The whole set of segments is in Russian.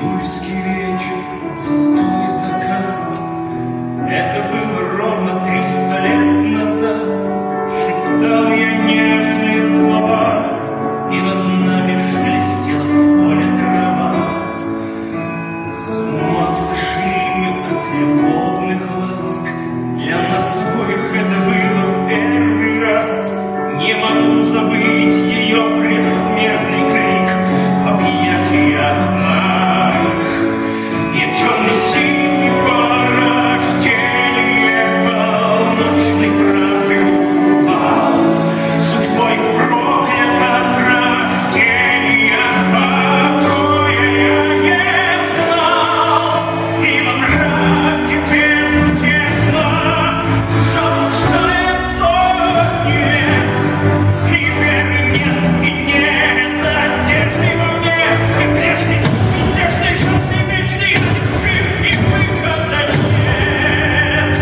Июльский вечер, золотой закат. Это было ровно 300 лет назад. Шептал я нежные слова, и над нами шелестела в поле трава. С ума сошли мы от любовных ласк. Для нас обоих это было в первый раз. Не могу забыть ее предсмертный крик в объятиях наших. И темной силы порождение полночный прах упал. Судьбой проклят от рождения, покоя я не знал. И во мраке безутешно заблуждается нет. И веры нет, и нет надежды во мне. Теперешний, мятежный, желтый, вечный, жив и выхода нет.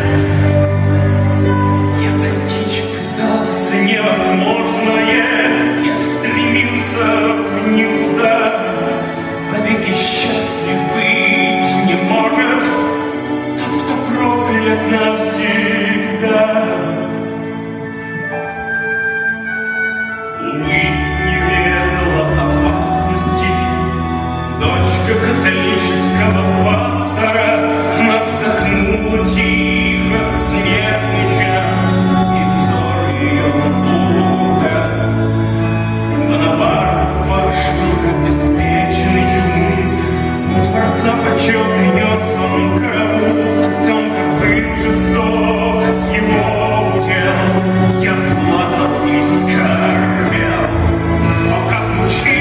Я достичь пытался невозможное. Я стремился в никуда. Навеки счастлив быть не может тот, кто проклят навсегда. Увы, не ведала опасности дочка католического пастора. Она вздохнула тихо в смертный час, и взор ее угас. Бонапарт ваш друг обеспеченный юн, у дворца почет принес он караул. О том, как был жесток его удел, я плакал и скорбел. О, как мучил